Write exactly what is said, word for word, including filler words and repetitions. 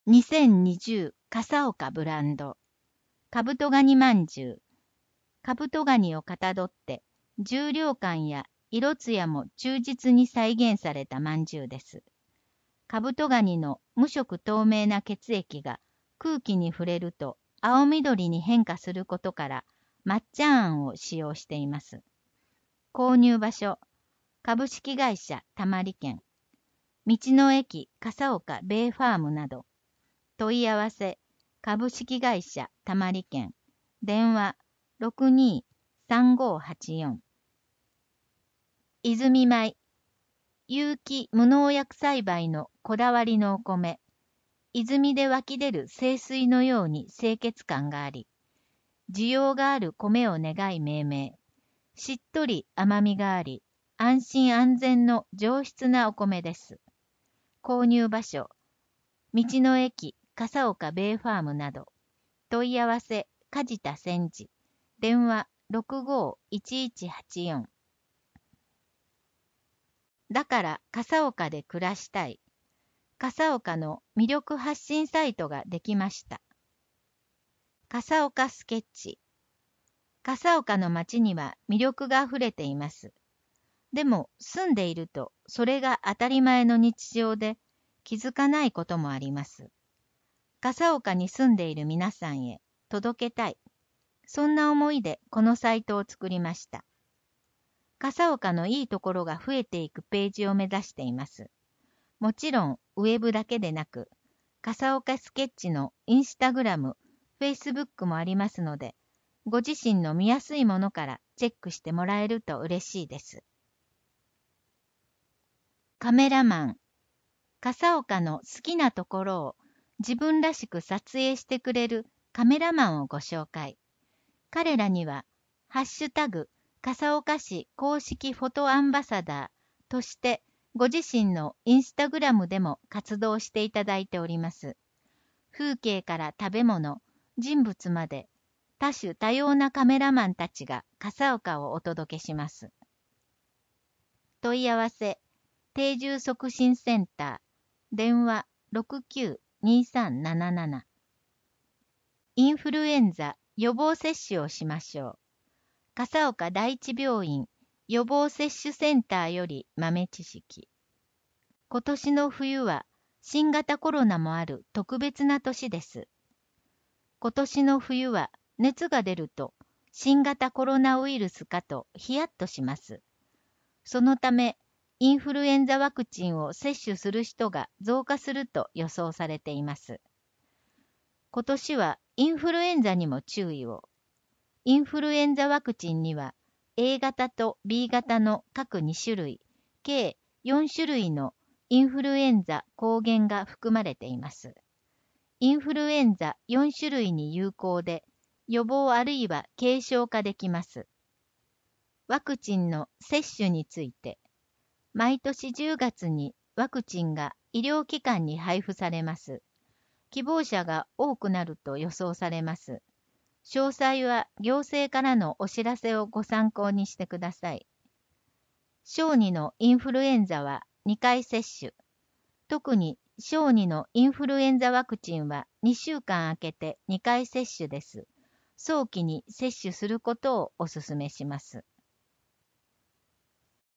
にせんにじゅう笠岡ブランドカブトガニまんじゅう。カブトガニをかたどって重量感や色艶も忠実に再現されたまんじゅうです。カブトガニの無色透明な血液が空気に触れると青緑に変化することから抹茶あんを使用しています。購入場所株式会社たまり県、道の駅笠岡ベイファームなど。問い合わせ株式会社たまり県、電話 ろくにーさんごーはちよん。泉米有機無農薬栽培のこだわりのお米。泉で湧き出る清水のように清潔感があり、需要がある米を願い命名。しっとり甘みがあり、安心安全の上質なお米です。購入場所道の駅笠岡ベイファームなど。問い合わせ梶田千治、電話 ろくごーいちいちはちよん。だから笠岡で暮らしたい。笠岡の魅力発信サイトができました。笠岡スケッチ。笠岡の街には魅力があふれています。でも住んでいるとそれが当たり前の日常で気づかないこともあります。笠岡に住んでいる皆さんへ届けたい。そんな思いでこのサイトを作りました。笠岡のいいところが増えていくページを目指しています。もちろんウェブだけでなく、笠岡スケッチのインスタグラム、フェイスブックもありますので、ご自身の見やすいものからチェックしてもらえると嬉しいです。カメラマン。笠岡の好きなところを自分らしく撮影してくれるカメラマンをご紹介。彼らには、ハッシュタグ、笠岡市公式フォトアンバサダーとして、ご自身のインスタグラムでも活動していただいております。風景から食べ物、人物まで、多種多様なカメラマンたちが笠岡をお届けします。問い合わせ、定住促進センター、電話 ろくきゅうにさんなななな。インフルエンザ予防接種をしましょう。笠岡第一病院予防接種センターより豆知識。今年の冬は新型コロナもある特別な年です。今年の冬は熱が出ると新型コロナウイルスかとヒヤッとします。そのため、インフルエンザワクチンを接種する人が増加すると予想されています。今年はインフルエンザにも注意を。インフルエンザワクチンには エー 型と ビー 型の各に種類、計よん種類のインフルエンザ抗原が含まれています。インフルエンザよん種類に有効で、予防あるいは軽症化できます。ワクチンの接種について、毎年じゅうがつにワクチンが医療機関に配布されます。希望者が多くなると予想されます。詳細は行政からのお知らせをご参考にしてください。小児のインフルエンザはにかい接種。特に小児のインフルエンザワクチンはにしゅうかん空けてにかい接種です。早期に接種することをお勧めします。